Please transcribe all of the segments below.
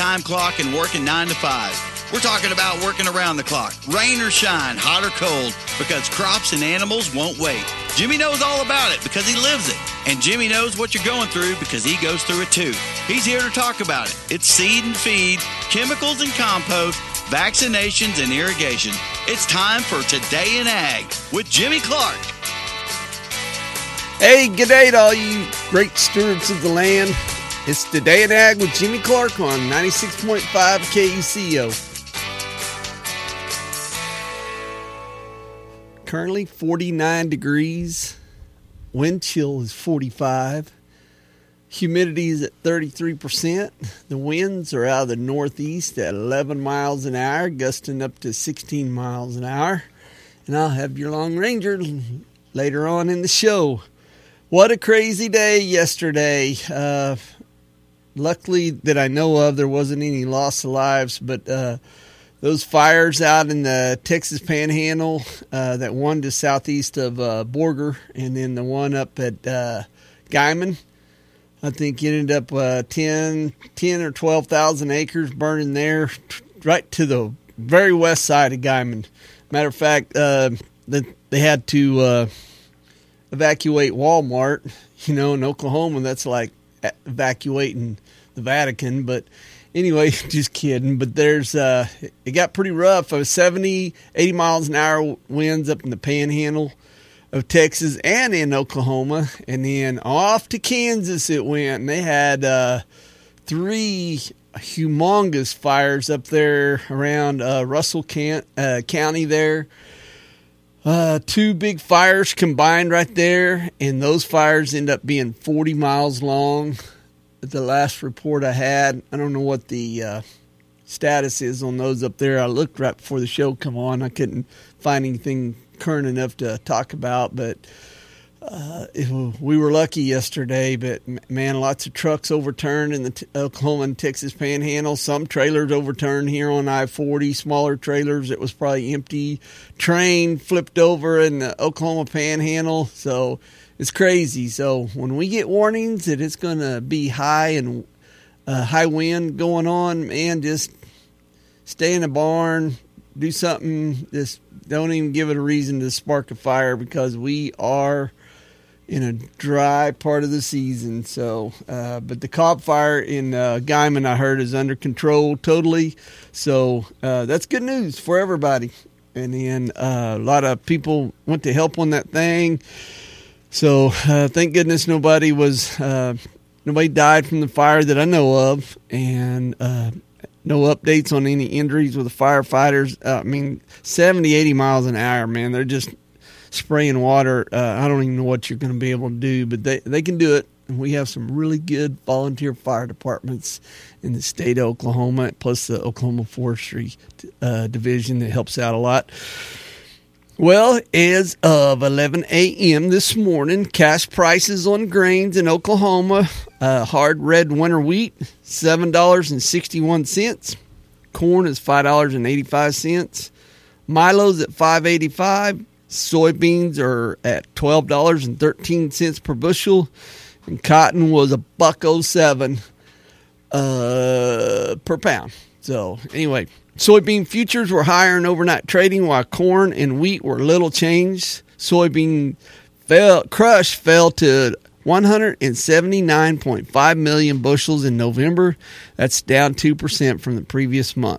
time clock and working 9 to 5. We're talking about working around the clock, rain or shine, hot or cold, because crops and animals won't wait. Jimmy knows all about it because he lives it. And Jimmy knows what you're going through because he goes through it too. He's here to talk about it. It's seed and feed, chemicals and compost, vaccinations and irrigation. It's time for Today in Ag with Jimmy Clark. Hey, good day to all you great stewards of the land. It's Today in Ag with Jimmy Clark on 96.5 KUCO. Currently 49 degrees. Wind chill is 45. Humidity is at 33%. The winds are out of the northeast at 11 miles an hour, gusting up to 16 miles an hour. And I'll have your Long Ranger later on in the show. What a crazy day yesterday. Luckily that I know of, there wasn't any loss of lives, but those fires out in the Texas Panhandle, that one to southeast of Borger, and then the one up at Guymon, I think ended up 10 or 12,000 acres burning there, right to the very west side of Guymon. Matter of fact, they had to evacuate Walmart. In Oklahoma, that's like evacuating the Vatican, but anyway, just kidding. But it got pretty rough. 70, 80 miles an hour winds up in the Panhandle of Texas and in Oklahoma. And then off to Kansas it went. And they had 3 humongous fires up there around Russell County there. 2 big fires combined right there. And those fires end up being 40 miles long. The last report I had, I don't know what the status is on those up there. I looked right before the show come on. I couldn't find anything current enough to talk about, but we were lucky yesterday. But man, lots of trucks overturned in the Oklahoma and Texas Panhandle. Some trailers overturned here on I-40, smaller trailers. It was probably empty. Train flipped over in the Oklahoma Panhandle. So it's crazy. So when we get warnings that it's going to be high and high wind going on, man, just stay in the barn, do something. Just don't even give it a reason to spark a fire because we are in a dry part of the season. So, but the Cobb fire in Guymon, I heard, is under control totally. So that's good news for everybody. And then a lot of people went to help on that thing. So thank goodness nobody died from the fire that I know of, and no updates on any injuries with the firefighters. 70, 80 miles an hour, man. They're just spraying water. I don't even know what you're going to be able to do, but they can do it. And we have some really good volunteer fire departments in the state of Oklahoma, plus the Oklahoma Forestry Division that helps out a lot. Well, as of 11 a.m. this morning, cash prices on grains in Oklahoma, hard red winter wheat, $7.61. Corn is $5.85. Milo's at $5.85. Soybeans are at $12.13 per bushel. And cotton was $1.07 per pound. So, anyway, soybean futures were higher in overnight trading, while corn and wheat were little changed. Soybean crush fell to 179.5 million bushels in November. That's down 2% from the previous month.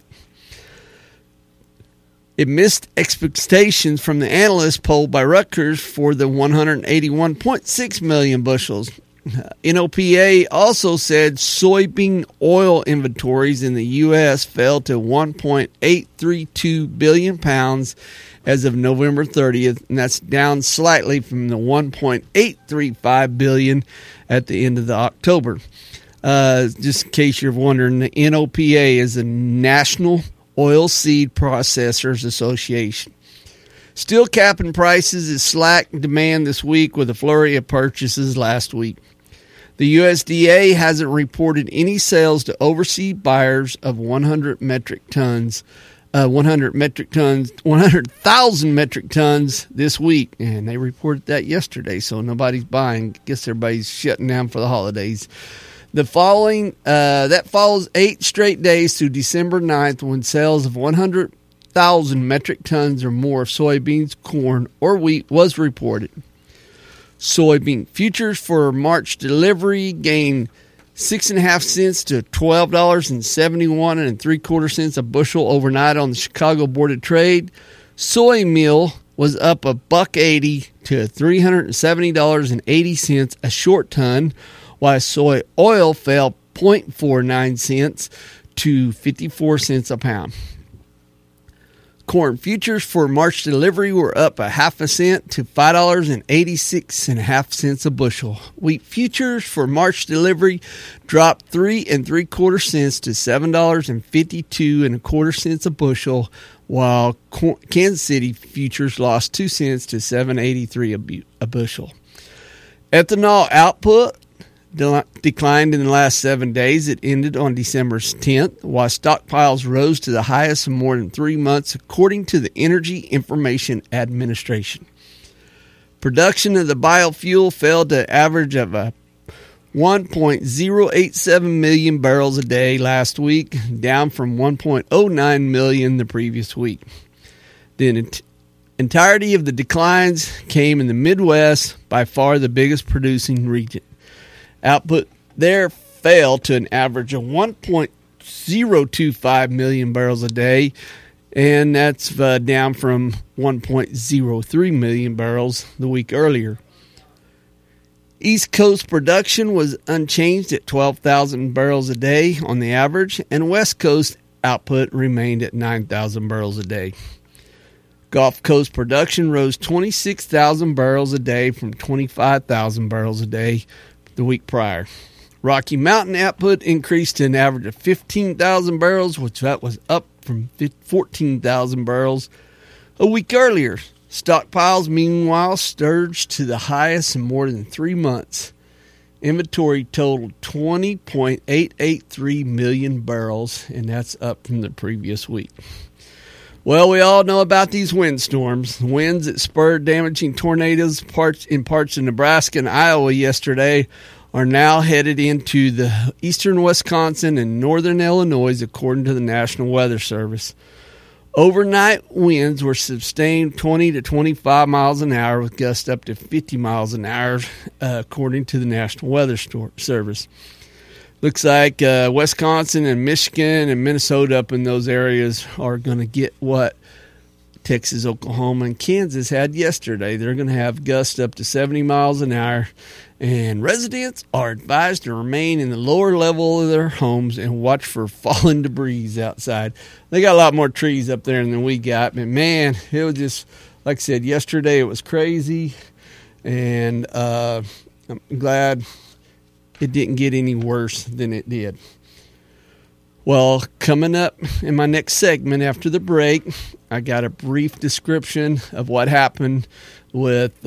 It missed expectations from the analyst poll by Rutgers for the 181.6 million bushels. NOPA also said soybean oil inventories in the U.S. fell to 1.832 billion pounds as of November 30th, and that's down slightly from the 1.835 billion at the end of the October. Just in case you're wondering, the NOPA is the National Oilseed Processors Association. Steel capping prices is slack demand this week with a flurry of purchases last week. The USDA hasn't reported any sales to overseas buyers of 100,000 metric tons this week, and they reported that yesterday, so nobody's buying. Guess everybody's shutting down for the holidays. That follows 8 straight days through December 9th when sales of 100,000 metric tons or more of soybeans, corn, or wheat was reported. Soybean futures for March delivery gained 6.5 cents to $12.71 3/4 a bushel overnight on the Chicago Board of Trade. Soy meal was up $1.80 to $370.80 a short ton, while soy oil fell 0.49 cents to 54 cents a pound. Corn futures for March delivery were up 0.5 cent to $5.86 a bushel. Wheat futures for March delivery dropped 3 3/4 cents to $7.52 1/4 a bushel, while Kansas City futures lost 2 cents to $7.83 a bushel. Ethanol output declined in the last 7 days. It ended on December 10th, while stockpiles rose to the highest in more than 3 months, according to the Energy Information Administration. Production of the biofuel fell to an average of 1.087 million barrels a day last week, down from 1.09 million the previous week. The entirety of the declines came in the Midwest, by far the biggest producing region. Output there fell to an average of 1.025 million barrels a day, and that's down from 1.03 million barrels the week earlier. East Coast production was unchanged at 12,000 barrels a day on the average, and West Coast output remained at 9,000 barrels a day. Gulf Coast production rose 26,000 barrels a day from 25,000 barrels a day the week prior. Rocky Mountain output increased to an average of 15,000 barrels, which that was up from 14,000 barrels a week earlier. Stockpiles, meanwhile, surged to the highest in more than 3 months. Inventory totaled 20.883 million barrels, and that's up from the previous week. Well, we all know about these windstorms. The winds that spurred damaging tornadoes in parts of Nebraska and Iowa yesterday are now headed into the eastern Wisconsin and northern Illinois, according to the National Weather Service. Overnight winds were sustained 20 to 25 miles an hour with gusts up to 50 miles an hour, according to the National Weather Service. Looks like Wisconsin and Michigan and Minnesota up in those areas are going to get what Texas, Oklahoma, and Kansas had yesterday. They're going to have gusts up to 70 miles an hour, and residents are advised to remain in the lower level of their homes and watch for fallen debris outside. They got a lot more trees up there than we got, but man, it was just, like I said, yesterday it was crazy, and I'm glad it didn't get any worse than it did. Well, coming up in my next segment after the break, I got a brief description of what happened with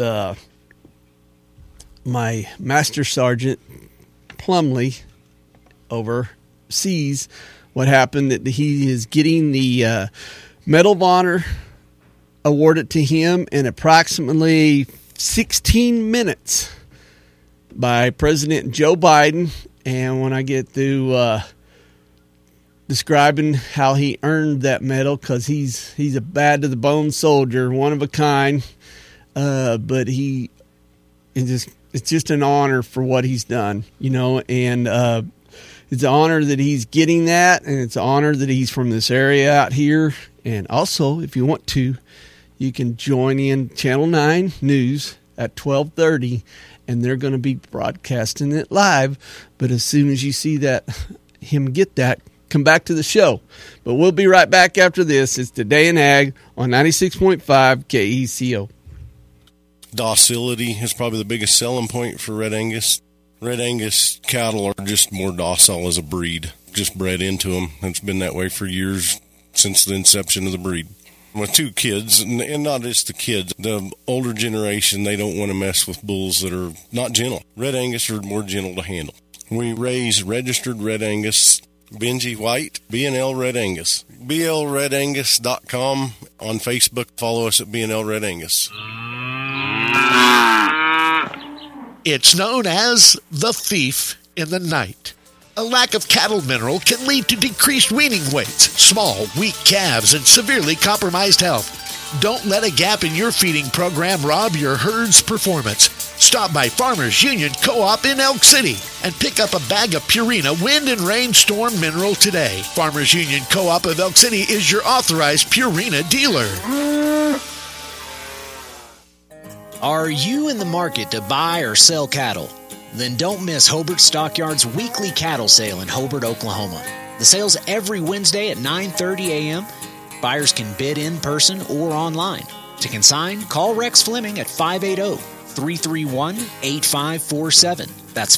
my Master Sergeant Plumley overseas. What happened that he is getting the Medal of Honor awarded to him in approximately 16 minutes by President Joe Biden. And when I get through describing how he earned that medal, because he's a bad to the bone soldier, one of a kind, but it's just an honor for what he's done, and it's an honor that he's getting that, and it's an honor that he's from this area out here. And also, if you want to, you can join in Channel 9 News at 12:30, and they're going to be broadcasting it live. But as soon as you see him get that, come back to the show. But we'll be right back after this. It's Today in Ag on 96.5 KECO. Docility is probably the biggest selling point for Red Angus. Red Angus cattle are just more docile as a breed, just bred into them. It's been that way for years, since the inception of the breed. With 2 kids, and not just the kids, the older generation, they don't want to mess with bulls that are not gentle. Red Angus are more gentle to handle. We raise registered Red Angus, Benji White, B&L Red Angus. BLRedAngus.com. On Facebook, follow us at B&L Red Angus. It's known as the Thief in the night. A lack of cattle mineral can lead to decreased weaning weights, small, weak calves, and severely compromised health. Don't let a gap in your feeding program rob your herd's performance. Stop by Farmers Union Co-op in Elk City and pick up a bag of Purina Wind and Rainstorm Mineral today. Farmers Union Co-op of Elk City is your authorized Purina dealer. Are you in the market to buy or sell cattle? Then don't miss Hobart Stockyards' weekly cattle sale in Hobart, Oklahoma. The sale's every Wednesday at 9:30 a.m. Buyers can bid in person or online. To consign, call Rex Fleming at 580-331-8547. That's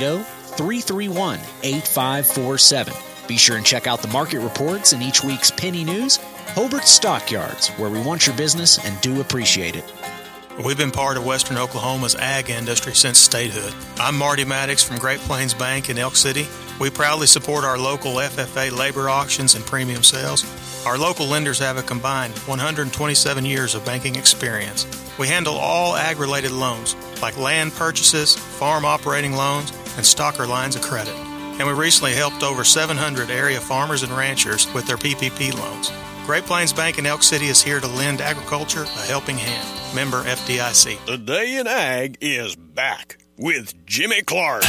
580-331-8547. Be sure and check out the market reports in each week's Penny News. Hobart Stockyards, where we want your business and do appreciate it. We've been part of Western Oklahoma's ag industry since statehood. I'm Marty Maddox from Great Plains Bank in Elk City. We proudly support our local FFA labor auctions and premium sales. Our local lenders have a combined 127 years of banking experience. We handle all ag-related loans, like land purchases, farm operating loans, and stocker lines of credit. And we recently helped over 700 area farmers and ranchers with their PPP loans. Great Plains Bank in Elk City is here to lend agriculture a helping hand. Member FDIC. The Day in Ag is back with Jimmy Clark.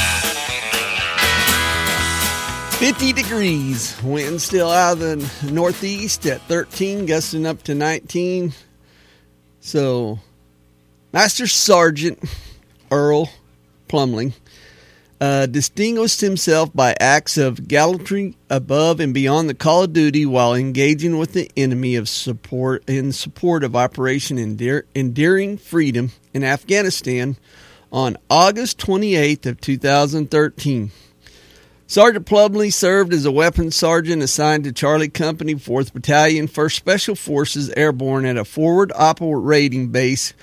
50 degrees. Wind still out of the northeast at 13, gusting up to 19. So, Master Sergeant Earl Plumley distinguished himself by acts of gallantry above and beyond the call of duty while engaging with the enemy in support of Operation Enduring Freedom in Afghanistan on August 28th of 2013. Sergeant Plumley served as a weapons sergeant assigned to Charlie Company, 4th Battalion, 1st Special Forces Airborne at a forward operating base,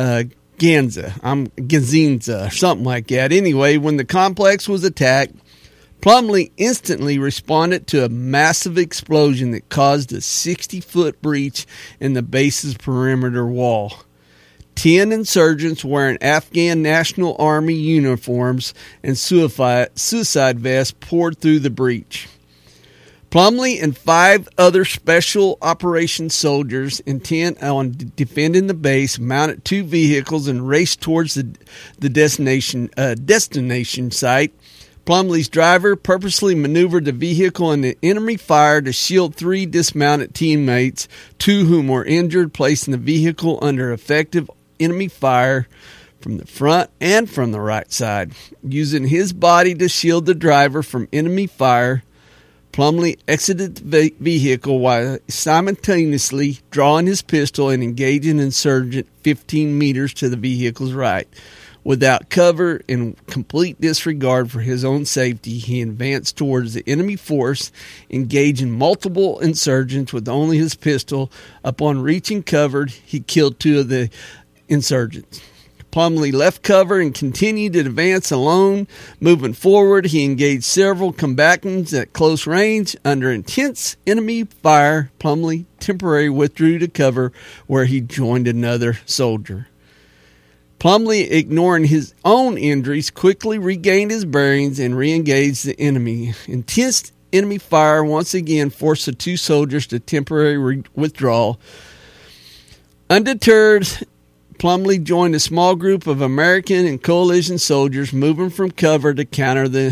Gazinza, something like that. Anyway, when the complex was attacked, Plumley instantly responded to a massive explosion that caused a 60-foot breach in the base's perimeter wall. 10 insurgents wearing Afghan National Army uniforms and suicide vests poured through the breach. Plumley and 5 other special operations soldiers intent on defending the base mounted 2 vehicles and raced towards the destination site. Plumley's driver purposely maneuvered the vehicle into enemy fire to shield 3 dismounted teammates, 2 whom were injured, placing the vehicle under effective enemy fire from the front and from the right side. Using his body to shield the driver from enemy fire, Plumley exited the vehicle while simultaneously drawing his pistol and engaging an insurgent 15 meters to the vehicle's right. Without cover and complete disregard for his own safety, he advanced towards the enemy force, engaging multiple insurgents with only his pistol. Upon reaching cover, he killed 2 of the insurgents. Plumley left cover and continued to advance alone. Moving forward, he engaged several combatants at close range. Under intense enemy fire, Plumley temporarily withdrew to cover where he joined another soldier. Plumley, ignoring his own injuries, quickly regained his bearings and re-engaged the enemy. Intense enemy fire once again forced the 2 soldiers to temporarily withdraw. Undeterred, Plumley joined a small group of American and coalition soldiers moving from cover to counter the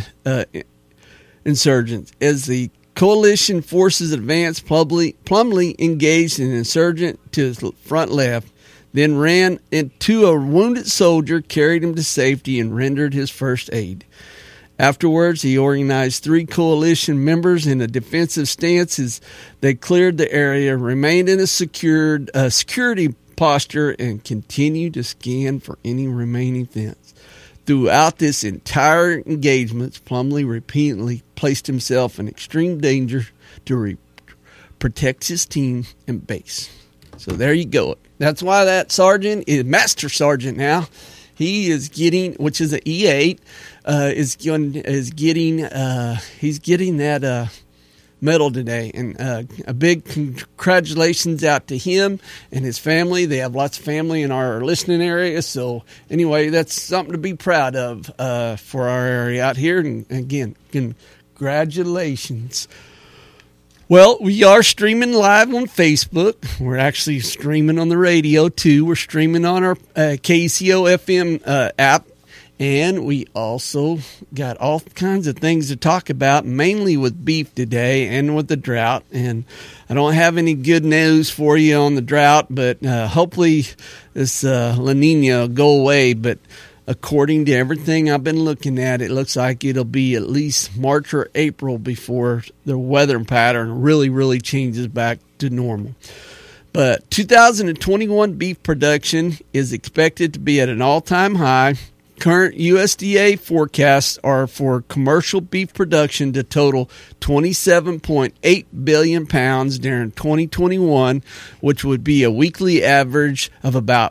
insurgents. As the coalition forces advanced, Plumley engaged an insurgent to his front left, then ran into a wounded soldier, carried him to safety, and rendered his first aid. Afterwards, he organized 3 coalition members in a defensive stance as they cleared the area, remained in a security posture, and continued to scan for any remaining threats. Throughout this entire engagement, Plumley repeatedly placed himself in extreme danger to protect his team and base. So there you go. That's why that sergeant is Master Sergeant now. He is getting, which is an E8, he's getting that medal today. And a big congratulations out to him and his family. They have lots of family in our listening area. So anyway, that's something to be proud of for our area out here. And again, congratulations. Well, we are streaming live on Facebook. We're actually streaming on the radio, too. We're streaming on our KCO FM app. And we also got all kinds of things to talk about, mainly with beef today and with the drought. And I don't have any good news for you on the drought, but hopefully this La Nina will go away. But according to everything I've been looking at, it looks like it'll be at least March or April before the weather pattern really changes back to normal. But 2021 beef production is expected to be at an all-time high. Current USDA forecasts are for commercial beef production to total 27.8 billion pounds during 2021, which would be a weekly average of about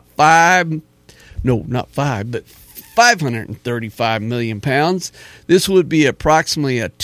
535 million pounds. This would be approximately a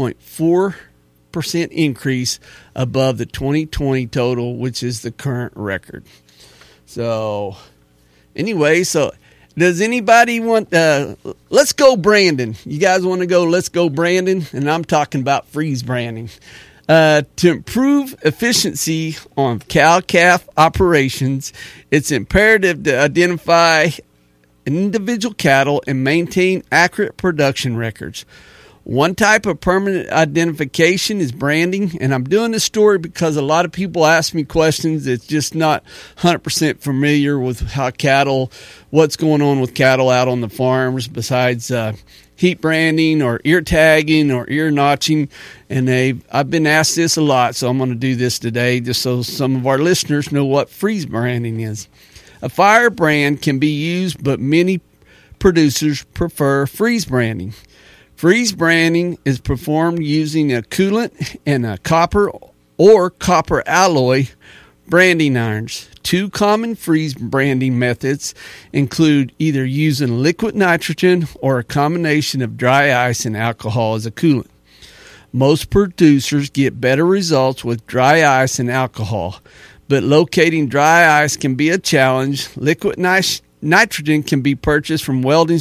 2.4% increase above the 2020 total, which is the current record. So, anyway, does anybody want, let's go Brandon. You guys want to go, let's go Brandon? And I'm talking about freeze branding. To improve efficiency on cow-calf operations, it's imperative to identify individual cattle and maintain accurate production records. One type of permanent identification is branding, and I'm doing this story because a lot of people ask me questions that's just not 100% familiar with how what's going on with cattle out on the farms besides heat branding or ear tagging or ear notching. And I've been asked this a lot, so I'm going to do this today just so some of our listeners know what freeze branding is. A fire brand can be used, but many producers prefer freeze branding. Freeze branding is performed using a coolant and a copper or copper alloy branding irons. Two common freeze branding methods include either using liquid nitrogen or a combination of dry ice and alcohol as a coolant. Most producers get better results with dry ice and alcohol, but locating dry ice can be a challenge. Liquid nitrogen can be purchased from welding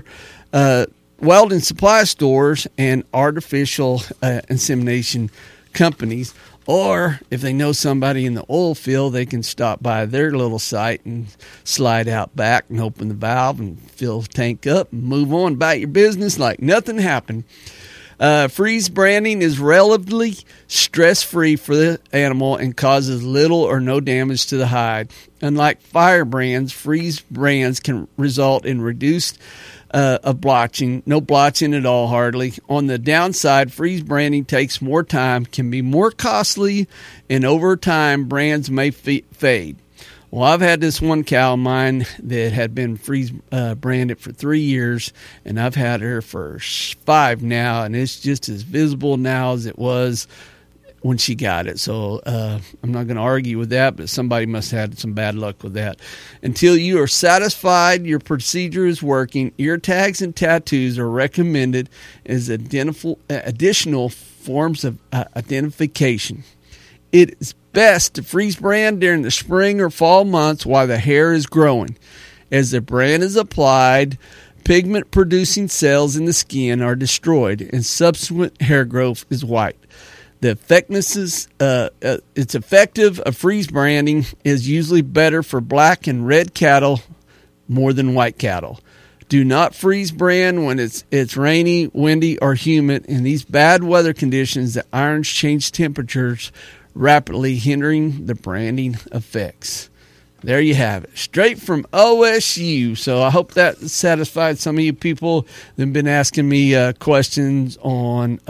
supply stores and artificial insemination companies, or if they know somebody in the oil field, they can stop by their little site and slide out back and open the valve and fill the tank up and move on about your business like nothing happened. Freeze branding is relatively stress-free for the animal and causes little or no damage to the hide. Unlike fire brands, freeze brands can result in reduced of blotching, no blotching at all hardly. On the downside, freeze branding takes more time, can be more costly, and over time brands may fade. Well, I've had this one cow of mine that had been freeze branded for 3 years, and I've had her for 5 now, and it's just as visible now as it was when she got it. So I'm not going to argue with that, but somebody must have had some bad luck with that. Until you are satisfied your procedure is working, ear tags and tattoos are recommended as additional forms of identification. It is best to freeze brand during the spring or fall months while the hair is growing. As the brand is applied, pigment-producing cells in the skin are destroyed, and subsequent hair growth is white. The effectiveness, it's effective. A freeze branding is usually better for black and red cattle more than white cattle. Do not freeze brand when it's rainy, windy, or humid. In these bad weather conditions, the irons change temperatures rapidly, hindering the branding effects. There you have it, straight from OSU. So I hope that satisfied some of you people that have been asking me questions on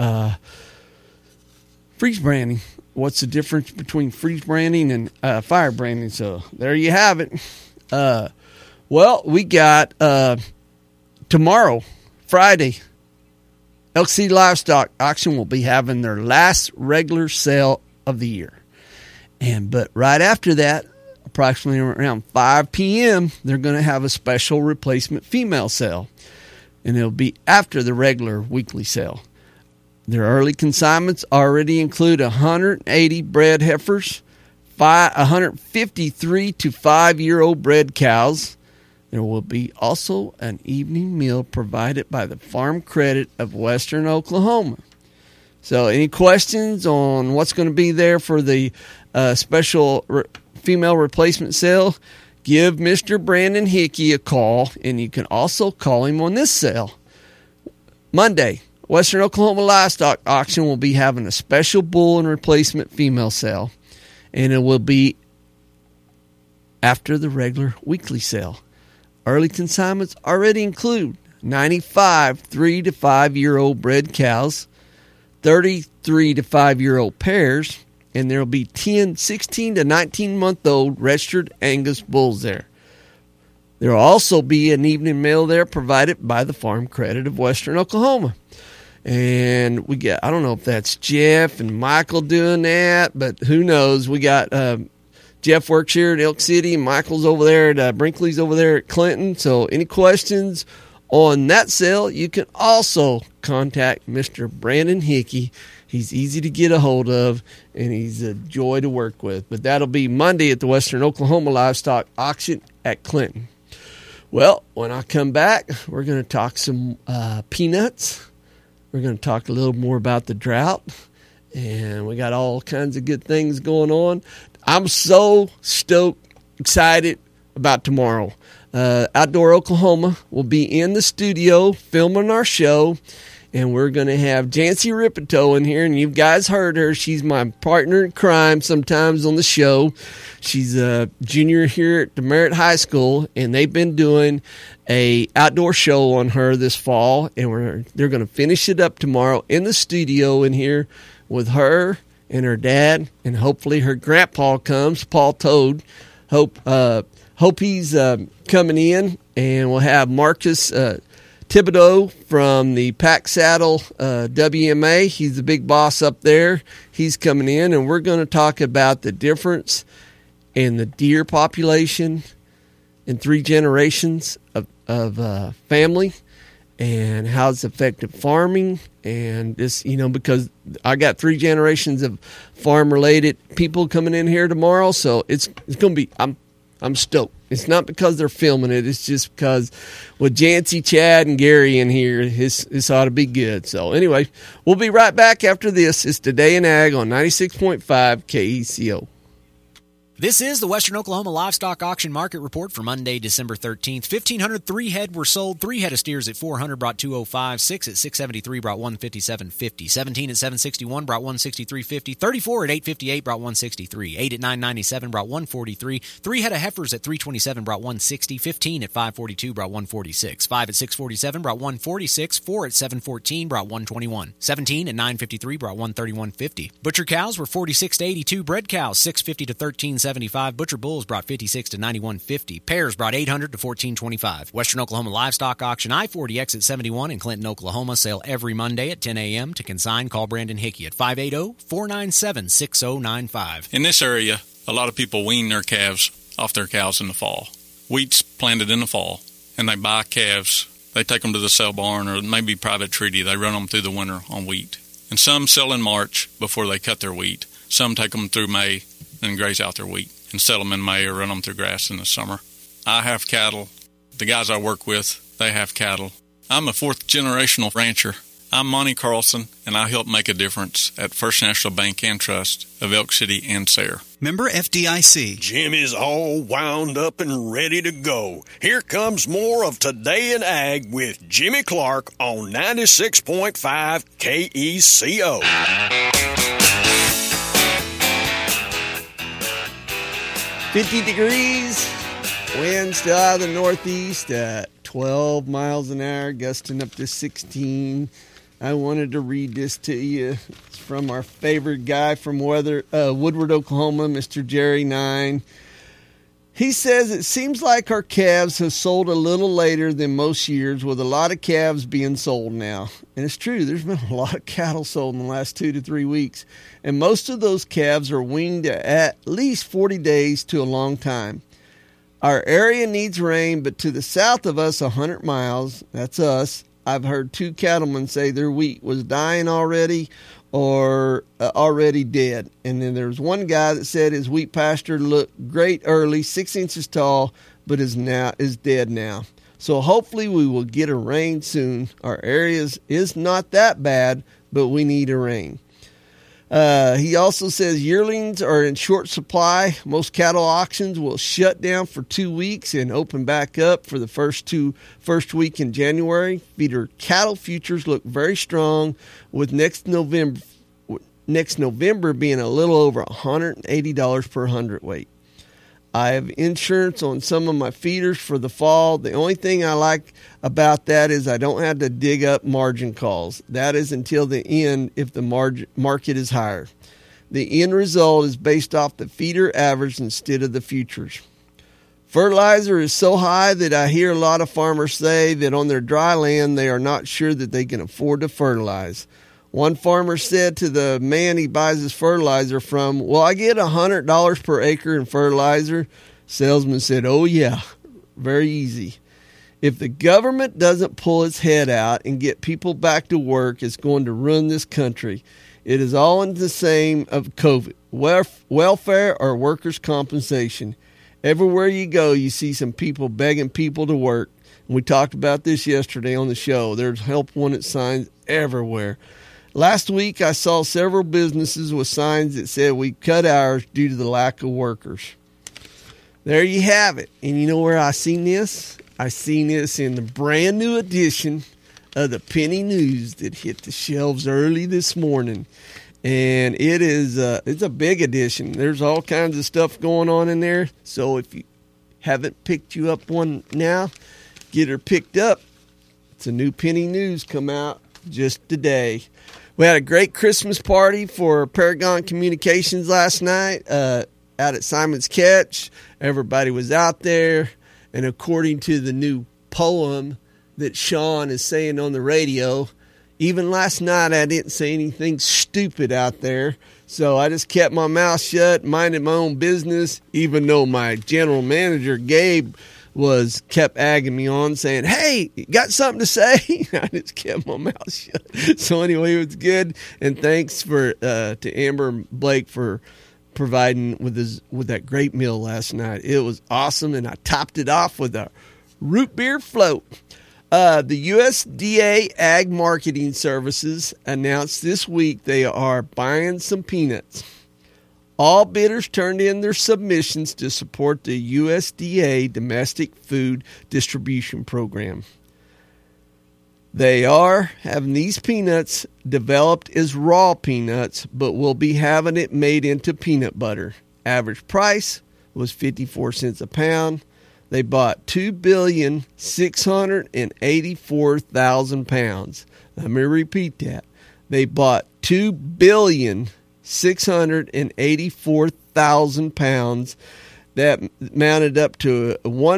freeze branding. What's the difference between freeze branding and fire branding? So there you have it. Well, we got tomorrow, Friday, Elk City Livestock Auction will be having their last regular sale of the year. But right after that, approximately around 5 p.m., they're going to have a special replacement female sale. And it'll be after the regular weekly sale. Their early consignments already include 180 bred heifers, 153 to 5-year-old bred cows. There will be also an evening meal provided by the Farm Credit of Western Oklahoma. So any questions on what's going to be there for the special female replacement sale, give Mr. Brandon Hickey a call, and you can also call him on this sale. Monday, Western Oklahoma Livestock Auction will be having a special bull and replacement female sale, and it will be after the regular weekly sale. Early consignments already include 95 3 to 5-year-old bred cows, 33 to 5-year-old pairs, and there will be 10 16 to 19-month-old registered Angus bulls there. There will also be an evening meal there provided by the Farm Credit of Western Oklahoma. And we got, I don't know if that's Jeff and Michael doing that, but who knows? We got Jeff works here at Elk City, Michael's over there at Brinkley's over there at Clinton. So any questions on that sale, you can also contact Mr. Brandon Hickey. He's easy to get a hold of, and he's a joy to work with. But that'll be Monday at the Western Oklahoma Livestock Auction at Clinton. Well, when I come back, we're going to talk some peanuts. We're going to talk a little more about the drought, and we got all kinds of good things going on. I'm so stoked, excited about tomorrow. Outdoor Oklahoma will be in the studio filming our show, and we're going to have Jancy Ripito in here, and you guys heard her. She's my partner in crime sometimes on the show. She's a junior here at Demerit High School, and they've been doing a outdoor show on her this fall, and they're going to finish it up tomorrow in the studio in here with her and her dad, and hopefully her grandpa comes, Paul Toad. Hope he's coming in, and we'll have Marcus Thibodeau from the Pack Saddle WMA. He's the big boss up there. He's coming in, and we're going to talk about the difference in the deer population in 3 generations of family, and how it's affected farming. And this, because I got 3 generations of farm-related people coming in here tomorrow, so it's going to be, I'm stoked. It's not because they're filming it. It's just because with Jancy, Chad, and Gary in here, this ought to be good. So anyway, we'll be right back after this. It's Today in Ag on 96.5 KECO. This is the Western Oklahoma Livestock Auction Market Report for Monday, December 13th. 1,503 head were sold. 3 head of steers at $400 brought $205. 6 at $673 brought $157.50. 17 at $761 brought $163.50. 34 at $858 brought $163. 8 at $997 brought $143. 3 head of heifers at $327 brought $160. 15 at $542 brought $146. 5 at $647 brought $146. 4 at $714 brought $121. 17 at $953 brought $131.50. Butcher cows were $46 to $82. Bred cows $650 to $13.75. Butcher bulls brought $56 to $91.50. Pairs brought $800 to $14.25. Western Oklahoma Livestock Auction I-40 exit 71 in Clinton, Oklahoma. Sale every Monday at 10 a.m. To consign, call Brandon Hickey at 580-497-6095. In this area, a lot of people wean their calves off their cows in the fall. Wheat's planted in the fall, and they buy calves. They take them to the sale barn or maybe private treaty. They run them through the winter on wheat. And some sell in March before they cut their wheat. Some take them through May and graze out their wheat and sell them in May or run them through grass in the summer. I have cattle. The guys I work with, they have cattle. I'm a 4th-generational rancher. I'm Monty Carlson, and I help make a difference at First National Bank and Trust of Elk City and Sayre. Member FDIC. Jim is all wound up and ready to go. Here comes more of Today in Ag with Jimmy Clark on 96.5 KECO. 50 degrees, wind still out of the northeast at 12 miles an hour, gusting up to 16. I wanted to read this to you. It's from our favorite guy from Woodward, Oklahoma, Mr. Jerry 9. He says, it seems like our calves have sold a little later than most years, with a lot of calves being sold now. And it's true, there's been a lot of cattle sold in the last 2 to 3 weeks. And most of those calves are weaned at least 40 days to a long time. Our area needs rain, but to the south of us, 100 miles, that's us, I've heard 2 cattlemen say their wheat was dying already or already dead. And then there's one guy that said his wheat pasture looked great early, 6 inches tall, but is dead now. So hopefully we will get a rain soon. Our area is not that bad, but we need a rain. He also says yearlings are in short supply. Most cattle auctions will shut down for 2 weeks and open back up for the first week in January. Feeder cattle futures look very strong, with next November being a little over $180 per hundredweight. I have insurance on some of my feeders for the fall. The only thing I like about that is I don't have to dig up margin calls. That is until the end if the market is higher. The end result is based off the feeder average instead of the futures. Fertilizer is so high that I hear a lot of farmers say that on their dry land they are not sure that they can afford to fertilize. One farmer said to the man he buys his fertilizer from, "Well, I get $100 per acre in fertilizer." Salesman said, "Oh yeah, very easy. If the government doesn't pull its head out and get people back to work, it's going to ruin this country. It is all in the same of COVID, welfare or workers' compensation. Everywhere you go, you see some people begging people to work. And we talked about this yesterday on the show. There's help wanted signs everywhere. Last week, I saw several businesses with signs that said we cut hours due to the lack of workers." There you have it. And you know where I seen this? I seen this in the brand new edition of the Penny News that hit the shelves early this morning. And it's a big edition. There's all kinds of stuff going on in there. So if you haven't picked you up one now, get her picked up. It's a new Penny News come out just today. We had a great Christmas party for Paragon Communications last night out at Simon's Catch. Everybody was out there. And according to the new poem that Sean is saying on the radio, even last night I didn't say anything stupid out there. So I just kept my mouth shut, minded my own business, even though my general manager, Gabe, kept agging me on, saying, "Hey, you got something to say?" I just kept my mouth shut. So anyway, it was good, and thanks to Amber and Blake for providing with that great meal last night. It was awesome, and I topped it off with a root beer float. The USDA Ag Marketing Services announced this week they are buying some peanuts. All bidders turned in their submissions to support the USDA Domestic Food Distribution Program. They are having these peanuts developed as raw peanuts, but will be having it made into peanut butter. Average price was 54 cents a pound. They bought 2,684,000 pounds. Let me repeat that. They bought 2,684,000 pounds. That mounted up to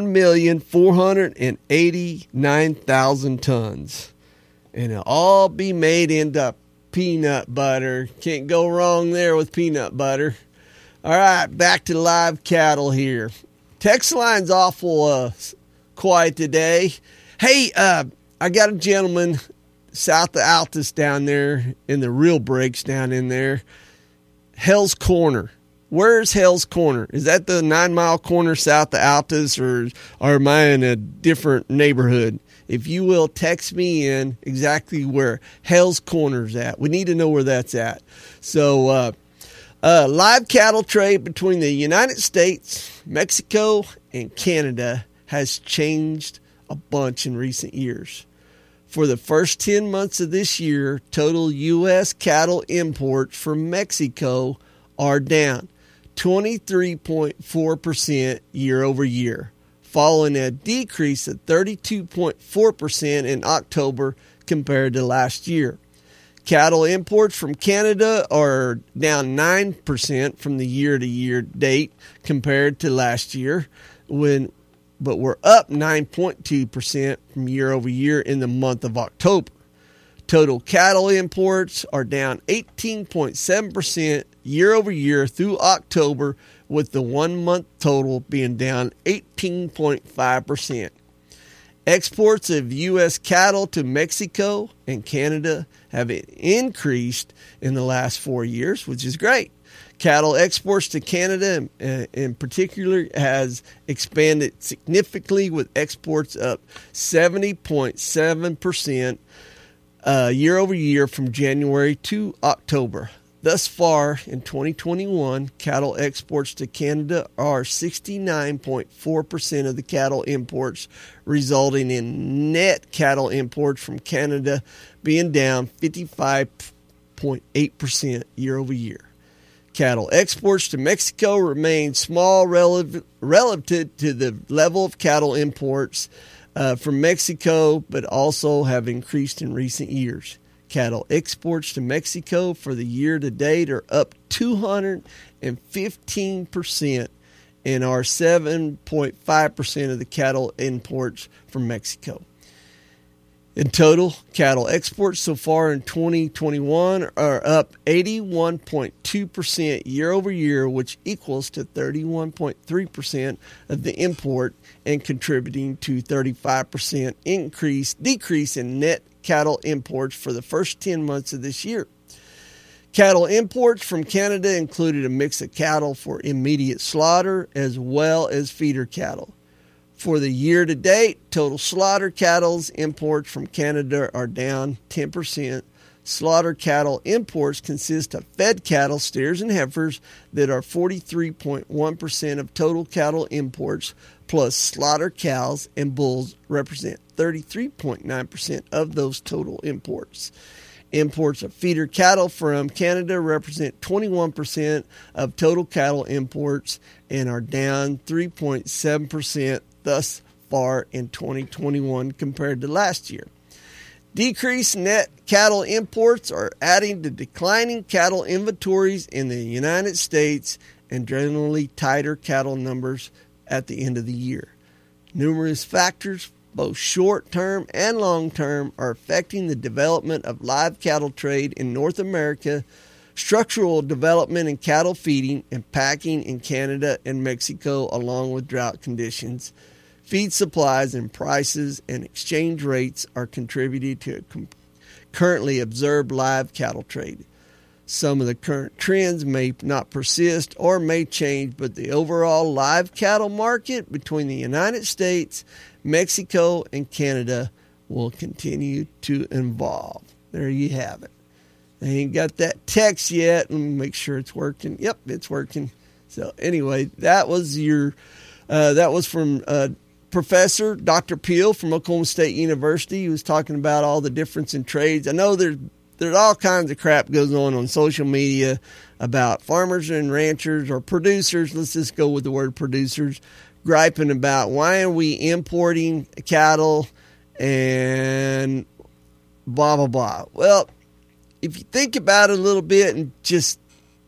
1,489,000 tons. And it'll all be made into peanut butter. Can't go wrong there with peanut butter. All right, back to live cattle here. Text line's awful quiet today. Hey, I got a gentleman south of Altus down there in the real breaks down in there. Hell's Corner. Where's Hell's Corner? Is that the 9 Mile Corner south of Altus, or am I in a different neighborhood? If you will, text me in exactly where Hell's Corner's at. We need to know where that's at. So, live cattle trade between the United States, Mexico, and Canada has changed a bunch in recent years. For the first 10 months of this year, total U.S. cattle imports from Mexico are down 23.4% year over year, following a decrease of 32.4% in October compared to last year. Cattle imports from Canada are down 9% from the year-to-year date compared to last year, but we're up 9.2% from year over year in the month of October. Total cattle imports are down 18.7% year over year through October, with the 1 month total being down 18.5%. Exports of U.S. cattle to Mexico and Canada have increased in the last 4 years, which is great. Cattle exports to Canada in particular has expanded significantly, with exports up 70.7% year over year from January to October. Thus far in 2021, cattle exports to Canada are 69.4% of the cattle imports, resulting in net cattle imports from Canada being down 55.8% year over year. Cattle exports to Mexico remain small relative to the level of cattle imports from Mexico, but also have increased in recent years. Cattle exports to Mexico for the year to date are up 215% and are 7.5% of the cattle imports from Mexico. In total, cattle exports so far in 2021 are up 81.2% year over year, which equals to 31.3% of the import and contributing to 35% decrease in net cattle imports for the first 10 months of this year. Cattle imports from Canada included a mix of cattle for immediate slaughter as well as feeder cattle. For the year to date, total slaughter cattle's imports from Canada are down 10%. Slaughter cattle imports consist of fed cattle, steers, and heifers that are 43.1% of total cattle imports, plus slaughter cows and bulls represent 33.9% of those total imports. Imports of feeder cattle from Canada represent 21% of total cattle imports and are down 3.7% thus far in 2021 compared to last year. Decreased net cattle imports are adding to declining cattle inventories in the United States and generally tighter cattle numbers at the end of the year. Numerous factors, both short-term and long-term, are affecting the development of live cattle trade in North America, structural development in cattle feeding and packing in Canada and Mexico, along with drought conditions. Feed supplies and prices and exchange rates are contributing to currently observed live cattle trade. Some of the current trends may not persist or may change, but the overall live cattle market between the United States, Mexico, and Canada will continue to evolve. There you have it. I ain't got that text yet. Let me make sure it's working. Yep, it's working. So anyway, that was from Professor Dr. Peel from Oklahoma State University. He was talking about all the difference in trades. I know there's all kinds of crap goes on social media about farmers and ranchers or producers. Let's just go with the word producers, griping about why are we importing cattle and blah, blah, blah. Well, if you think about it a little bit and just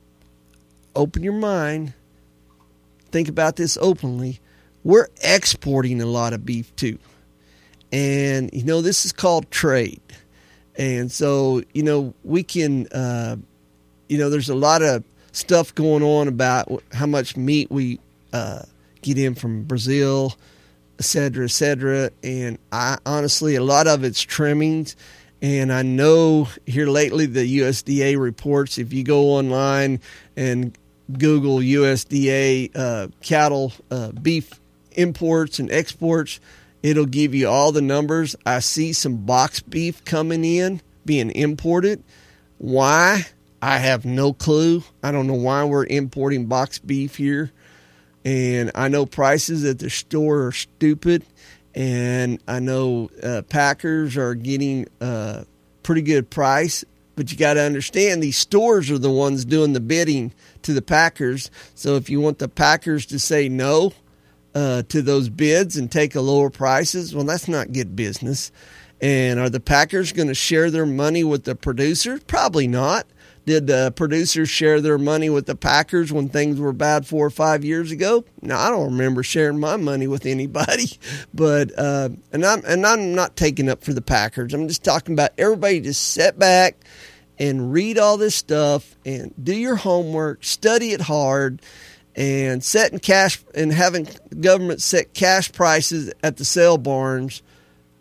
open your mind, think about this openly, we're exporting a lot of beef too. And, this is called trade. And so, we can, there's a lot of stuff going on about how much meat we get in from Brazil, et cetera, and honestly, a lot of it's trimmings. And I know here lately the USDA reports, if you go online and Google USDA cattle beef imports and exports, it'll give you all the numbers. I see some box beef coming in, being imported. Why? I have no clue. I don't know why we're importing box beef here. And I know prices at the store are stupid. And I know packers are getting a pretty good price. But you got to understand, these stores are the ones doing the bidding to the packers. So if you want the packers to say no to those bids and take a lower prices, well, that's not good business. And are the packers going to share their money with the producers? Probably not. Did the producers share their money with the packers when things were bad 4 or 5 years ago? No, I don't remember sharing my money with anybody. But and I'm not taking up for the packers. I'm just talking about everybody just sit back and read all this stuff and do your homework, study it hard, and setting cash and having government set cash prices at the sale barns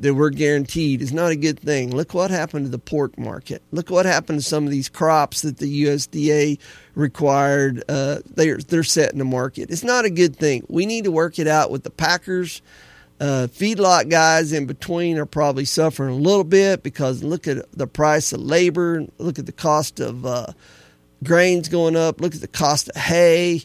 that we're guaranteed is not a good thing. Look what happened to the pork market. Look what happened to some of these crops that the USDA required. They're setting the market. It's not a good thing. We need to work it out with the packers. Feedlot guys in between are probably suffering a little bit because look at the price of labor. Look at the cost of grains going up. Look at the cost of hay.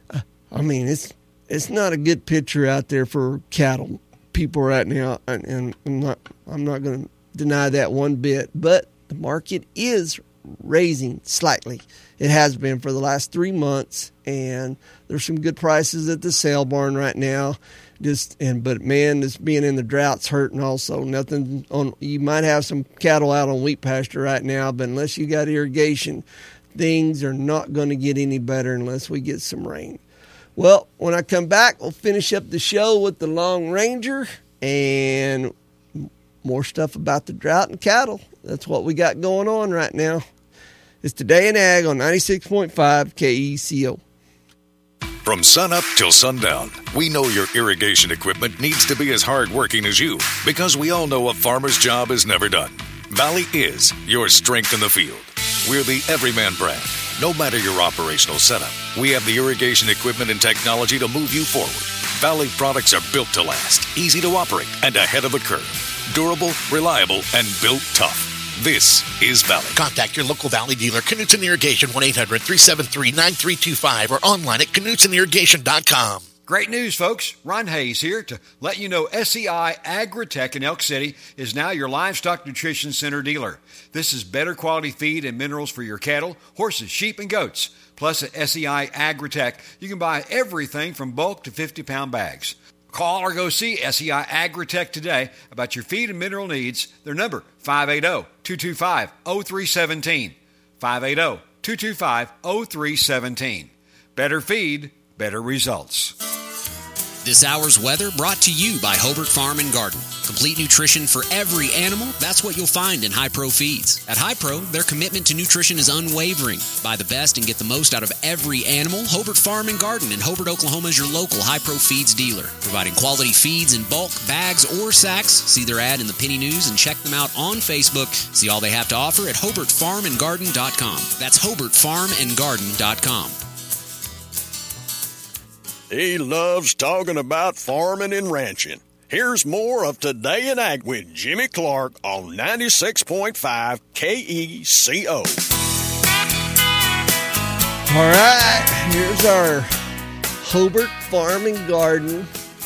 I mean, it's not a good picture out there for cattle people right now, and I'm not going to deny that one bit. But the market is raising slightly. It has been for the last 3 months, and there's some good prices at the sale barn right now. But man, this being in the drought's hurting also. Nothing on. You might have some cattle out on wheat pasture right now, but unless you got irrigation, things are not going to get any better unless we get some rain. Well, when I come back, we'll finish up the show with the Long Ranger and more stuff about the drought and cattle. That's what we got going on right now. It's Today in Ag on 96.5 KECO. From sunup till sundown, we know your irrigation equipment needs to be as hardworking as you because we all know a farmer's job is never done. Valley is your strength in the field. We're the Everyman brand. No matter your operational setup, we have the irrigation equipment and technology to move you forward. Valley products are built to last, easy to operate, and ahead of the curve. Durable, reliable, and built tough. This is Valley. Contact your local Valley dealer, Knutson Irrigation, 1-800-373-9325 or online at KnutsenIrrigation.com. Great news, folks. Ron Hayes here to let you know SEI Agritech in Elk City is now your livestock nutrition center dealer. This is better quality feed and minerals for your cattle, horses, sheep, and goats. Plus, at SEI Agritech, you can buy everything from bulk to 50-pound bags. Call or go see SEI Agritech today about your feed and mineral needs. Their number, 580-225-0317. 580-225-0317. Better feed, better results. This hour's weather brought to you by Hobart Farm and Garden. Complete nutrition for every animal, that's what you'll find in Hi-Pro Feeds. At Hi-Pro, their commitment to nutrition is unwavering. Buy the best and get the most out of every animal. Hobart Farm and Garden in Hobart, Oklahoma is your local Hi-Pro Feeds dealer. Providing quality feeds in bulk, bags, or sacks. See their ad in the Penny News and check them out on Facebook. See all they have to offer at HobartFarmandGarden.com. That's HobartFarmandGarden.com. He loves talking about farming and ranching. Here's more of Today in Ag with Jimmy Clark on 96.5 KECO. All right, here's our Hobart Farm and Garden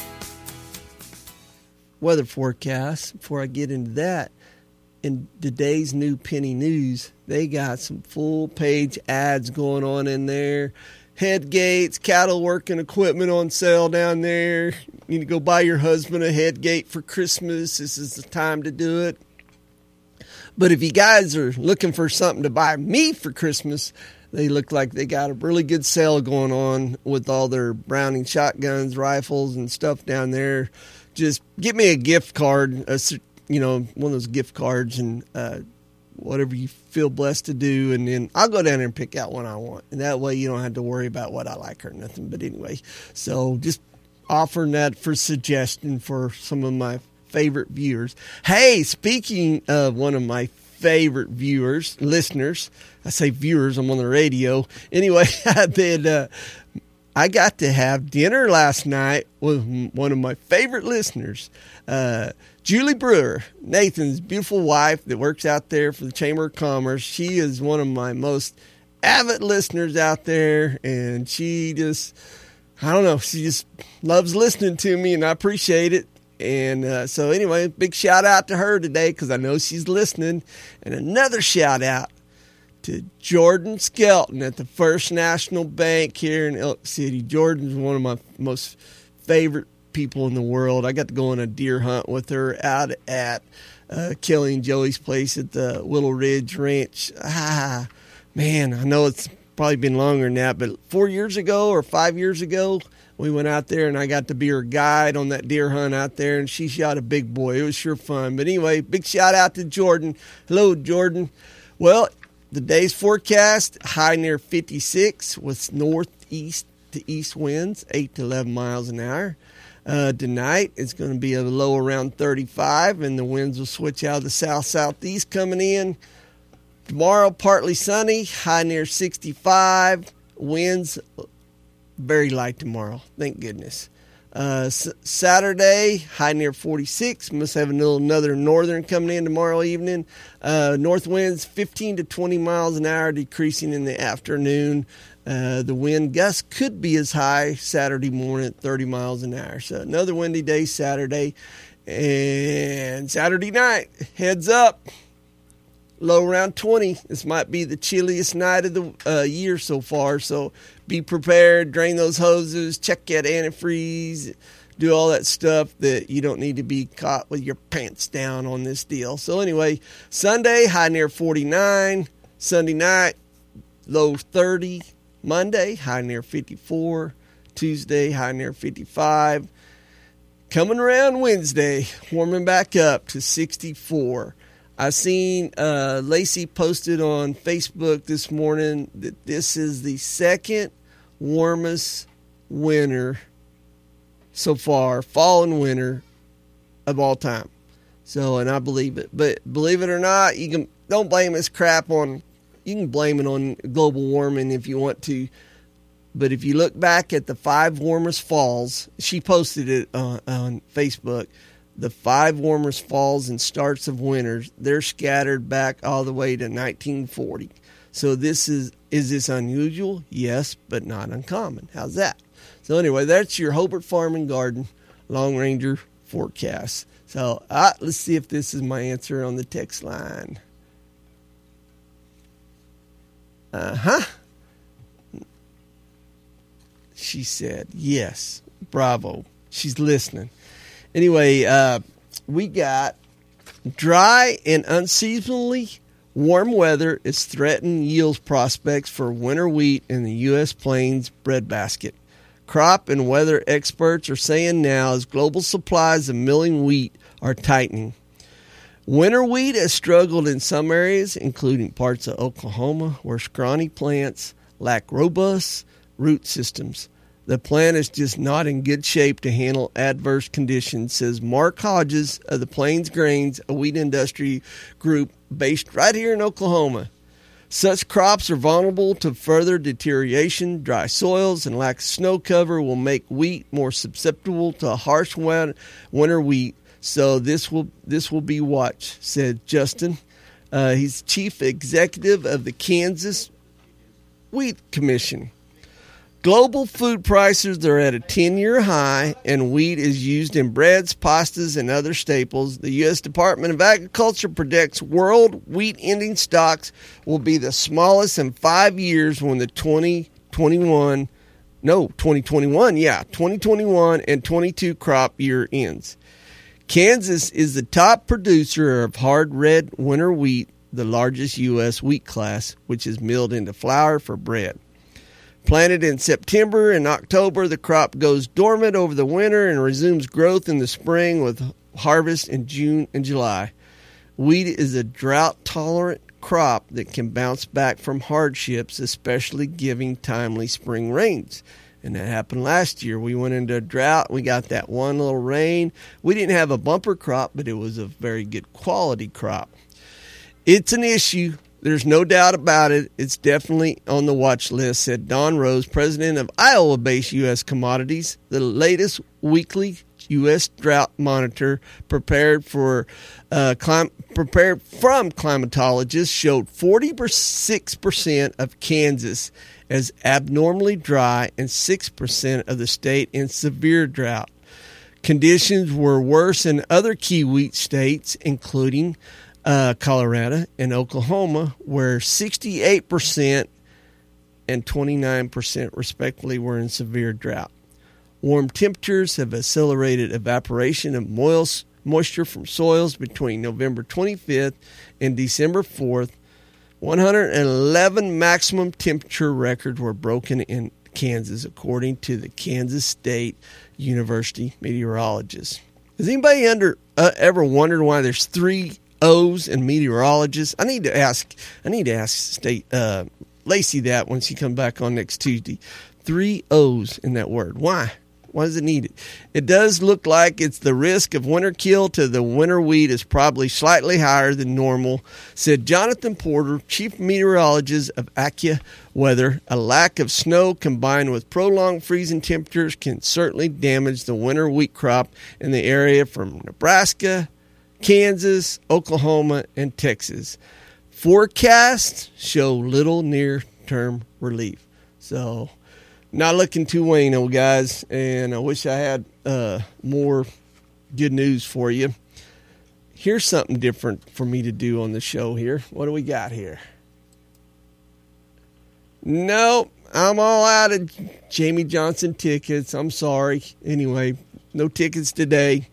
weather forecast. Before I get into that, in today's new Penny News, they got some full-page ads going on in there. Head gates, cattle working equipment on sale down there. You need to go buy your husband a head gate for Christmas. This is the time to do it. But if you guys are looking for something to buy me for Christmas, they look like they got a really good sale going on with all their Browning shotguns, rifles, and stuff down there. Just get me a gift card, one of those gift cards, and whatever you feel blessed to do, and then I'll go down there and pick out one I want. And that way you don't have to worry about what I like or nothing. But anyway, so just offering that for suggestion for some of my favorite viewers. Hey, speaking of one of my favorite listeners, I say viewers, I'm on the radio. Anyway, I got to have dinner last night with one of my favorite listeners, Julie Brewer, Nathan's beautiful wife that works out there for the Chamber of Commerce. She is one of my most avid listeners out there, and she just loves listening to me, and I appreciate it. And so anyway, big shout out to her today because I know she's listening. And another shout out to Jordan Skelton at the First National Bank here in Elk City. Jordan's one of my most favorite people in the world. I got to go on a deer hunt with her out at Kelly and Joey's place at the Willow Ridge Ranch. Man, I know it's probably been longer than that, but 4 years ago or 5 years ago, we went out there and I got to be her guide on that deer hunt out there, and she shot a big boy. It was sure fun. But anyway, big shout out to Jordan. Hello, Jordan. Well, the day's forecast, high near 56 with northeast to east winds, 8 to 11 miles an hour. Tonight, it's going to be a low around 35, and the winds will switch out of the south-southeast coming in. Tomorrow, partly sunny, high near 65. Winds very light tomorrow, thank goodness. Saturday, high near 46. Must have another northern coming in tomorrow evening. North winds 15 to 20 miles an hour, decreasing in the afternoon. The wind gusts could be as high Saturday morning at 30 miles an hour. So another windy day Saturday. And Saturday night, heads up. Low around 20. This might be the chilliest night of the year so far. So be prepared. Drain those hoses. Check that antifreeze. Do all that stuff that you don't need to be caught with your pants down on this deal. So anyway, Sunday, high near 49. Sunday night, low 30. Monday, high near 54. Tuesday, high near 55. Coming around Wednesday, warming back up to 64. I seen Lacey posted on Facebook this morning that this is the second warmest winter so far, fall and winter of all time. So, and I believe it. But believe it or not, don't blame this crap on. You can blame it on global warming if you want to. But if you look back at the 5 warmest falls, she posted it on Facebook, the 5 warmest falls and starts of winters, they're scattered back all the way to 1940. So is this unusual? Yes, but not uncommon. How's that? So anyway, that's your Hobart Farm and Garden Long Ranger forecast. So let's see if this is my answer on the text line. She said, yes, bravo. She's listening. Anyway, we got dry and unseasonably warm weather is threatening yield prospects for winter wheat in the U.S. Plains breadbasket. Crop and weather experts are saying now as global supplies of milling wheat are tightening. Winter wheat has struggled in some areas, including parts of Oklahoma, where scrawny plants lack robust root systems. The plant is just not in good shape to handle adverse conditions, says Mark Hodges of the Plains Grains, a wheat industry group based right here in Oklahoma. Such crops are vulnerable to further deterioration. Dry soils and lack of snow cover will make wheat more susceptible to harsh winter wheat. So this will be watched, said Justin. He's chief executive of the Kansas Wheat Commission. Global food prices are at a 10-year high, and wheat is used in breads, pastas, and other staples. The U.S. Department of Agriculture predicts world wheat ending stocks will be the smallest in 5 years when the 2021 and 22 crop year ends. Kansas is the top producer of hard red winter wheat, the largest U.S. wheat class, which is milled into flour for bread. Planted in September and October, the crop goes dormant over the winter and resumes growth in the spring with harvest in June and July. Wheat is a drought-tolerant crop that can bounce back from hardships, especially giving timely spring rains. And that happened last year. We went into a drought. We got that one little rain. We didn't have a bumper crop, but it was a very good quality crop. It's an issue. There's no doubt about it. It's definitely on the watch list, said Don Rose, president of Iowa-based U.S. Commodities. The latest weekly U.S. drought monitor prepared from climatologists showed 46% of Kansas as abnormally dry and 6% of the state in severe drought. Conditions were worse in other key wheat states, including Colorado and Oklahoma, where 68% and 29% respectively were in severe drought. Warm temperatures have accelerated evaporation of moisture from soils between November 25th and December 4th. 111 maximum temperature records were broken in Kansas, according to the Kansas State University meteorologists. Has anybody ever wondered why there's 3 O's in meteorologists? I need to ask State Lacey that when she comes back on next Tuesday. 3 O's in that word. Why? Why does it need it? It does look like it's the risk of winter kill to the winter wheat is probably slightly higher than normal, said Jonathan Porter, chief meteorologist of AccuWeather. A lack of snow combined with prolonged freezing temperatures can certainly damage the winter wheat crop in the area from Nebraska, Kansas, Oklahoma, and Texas. Forecasts show little near-term relief. So, not looking too waning, guys, and I wish I had more good news for you. Here's something different for me to do on the show here. What do we got here? Nope, I'm all out of Jamie Johnson tickets. I'm sorry. Anyway, no tickets today.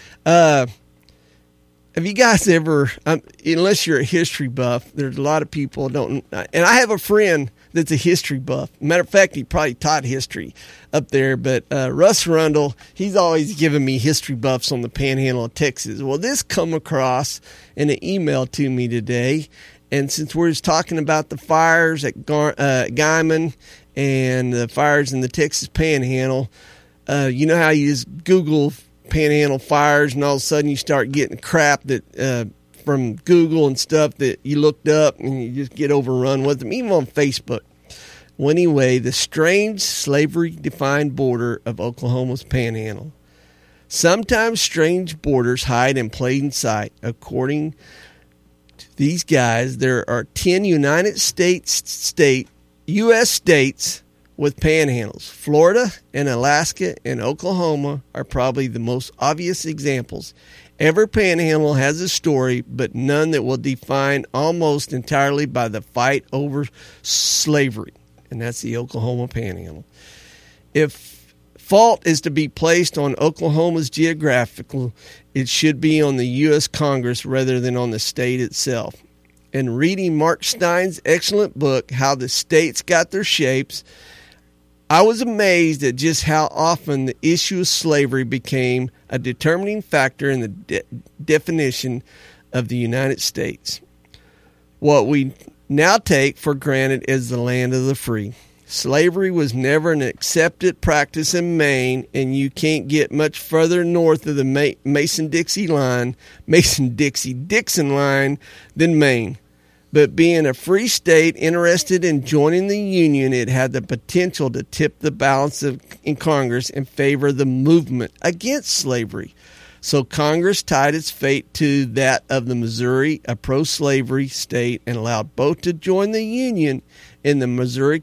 Have you guys ever, unless you're a history buff, there's a lot of people don't, and I have a friend that's a history buff. Matter of fact, he probably taught history up there, but Russ Rundle, he's always giving me history buffs on the Panhandle of Texas. Well, this come across in an email to me today, and since we're just talking about the fires at Guymon and the fires in the Texas Panhandle, you know how you just Google Panhandle fires and all of a sudden you start getting crap that from Google and stuff that you looked up and you just get overrun with them, even on Facebook. Well, anyway, the strange slavery-defined border of Oklahoma's Panhandle. Sometimes strange borders hide in plain sight. According to these guys, there are 10 United States U.S. states with panhandles. Florida and Alaska and Oklahoma are probably the most obvious examples. Every panhandle has a story, but none that will define almost entirely by the fight over slavery. And that's the Oklahoma Panhandle. If fault is to be placed on Oklahoma's geographical, it should be on the U.S. Congress rather than on the state itself. And reading Mark Stein's excellent book, How the States Got Their Shapes, I was amazed at just how often the issue of slavery became a determining factor in the definition of the United States. What we now take for granted is the land of the free. Slavery was never an accepted practice in Maine, and you can't get much further north of the Mason-Dixon line than Maine. But being a free state interested in joining the Union, it had the potential to tip the balance in Congress in favor of the movement against slavery. So Congress tied its fate to that of the Missouri, a pro-slavery state, and allowed both to join the Union in the Missouri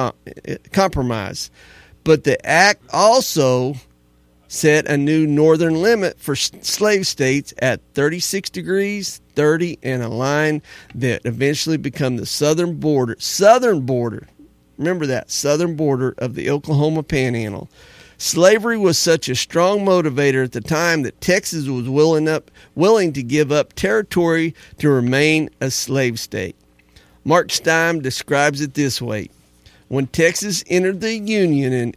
Compromise. But the act also set a new northern limit for slave states at 36 degrees, 30, and a line that eventually became the southern border. Remember that, southern border of the Oklahoma Panhandle. Slavery was such a strong motivator at the time that Texas was willing to give up territory to remain a slave state. Mark Stein describes it this way. When Texas entered the Union in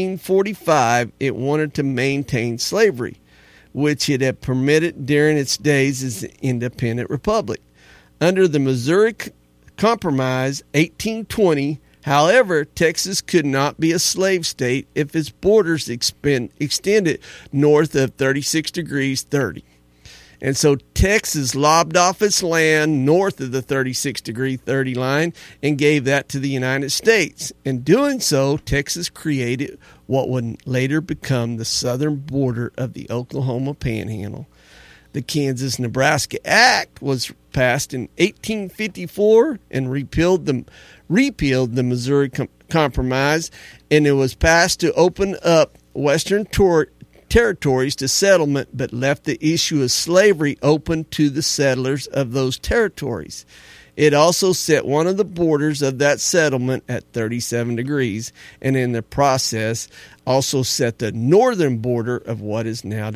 1845, it wanted to maintain slavery, which it had permitted during its days as an independent republic. Under the Missouri Compromise, 1820, however, Texas could not be a slave state if its borders extended north of 36 degrees 30. And so Texas lobbed off its land north of the 36 degree 30 line and gave that to the United States. In doing so, Texas created what would later become the southern border of the Oklahoma Panhandle. The Kansas-Nebraska Act was passed in 1854 and repealed the Missouri Compromise, and it was passed to open up western territories to settlement, but left the issue of slavery open to the settlers of those territories. It also set one of the borders of that settlement at 37 degrees, and in the process also set the northern border of what is now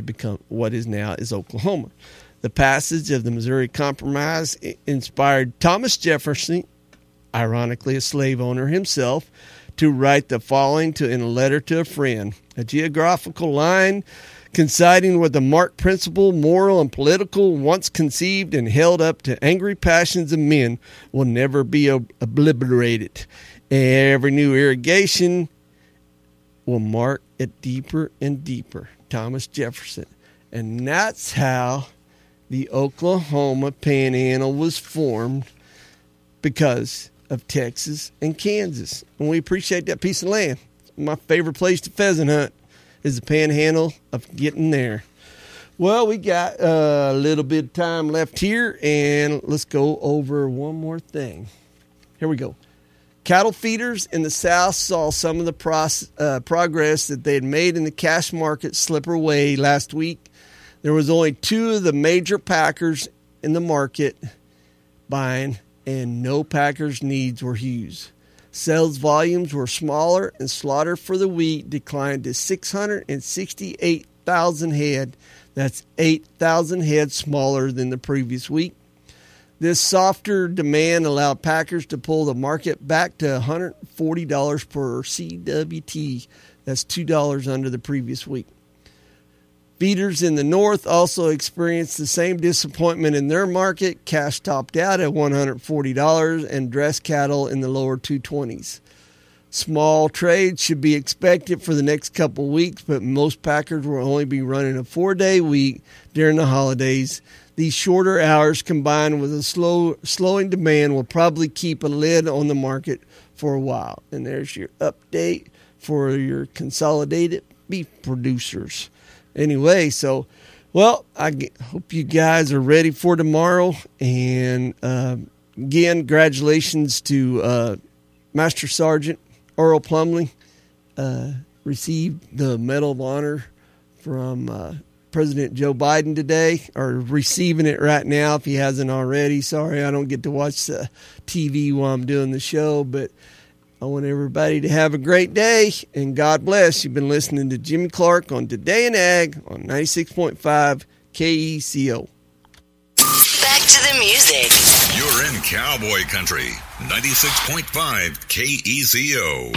is Oklahoma. The passage of the Missouri Compromise inspired Thomas Jefferson, ironically a slave owner himself, to write the following in a letter to a friend. A geographical line coinciding with the marked principle, moral and political, once conceived and held up to angry passions of men, will never be obliterated. Every new irrigation will mark it deeper and deeper. Thomas Jefferson. And that's how the Oklahoma Panhandle was formed, because of Texas and Kansas. And we appreciate that piece of land. My favorite place to pheasant hunt is the Panhandle of getting there. Well, we got a little bit of time left here, and let's go over one more thing. Here we go. Cattle feeders in the South saw some of the progress that they had made in the cash market slip away last week. There was only 2 of the major packers in the market buying, and no packers' needs were huge. Sales volumes were smaller, and slaughter for the wheat declined to 668,000 head. That's 8,000 head smaller than the previous week. This softer demand allowed packers to pull the market back to $140 per CWT. That's $2 under the previous week. Feeders in the North also experienced the same disappointment in their market. Cash topped out at $140 and dress cattle in the lower 220s. Small trades should be expected for the next couple weeks, but most packers will only be running a 4-day week during the holidays. These shorter hours combined with a slowing demand will probably keep a lid on the market for a while. And there's your update for your consolidated beef producers. Anyway, so, well, I hope you guys are ready for tomorrow. And again, congratulations to Master Sergeant Earl Plumley. Received the Medal of Honor from President Joe Biden today, or receiving it right now if he hasn't already. Sorry, I don't get to watch the TV while I'm doing the show, but I want everybody to have a great day, and God bless. You've been listening to Jimmy Clark on Today in Ag on 96.5 KECO. Back to the music. You're in cowboy country. 96.5 KECO.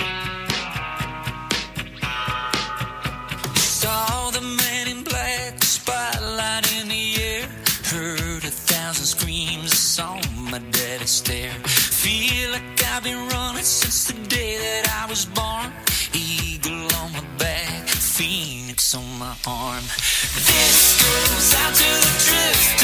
Saw the man in black, spotlight in the air. Heard 1,000 screams, saw my daddy stare. Feel like I've been running since the day that I was born. Eagle on my back, phoenix on my arm. This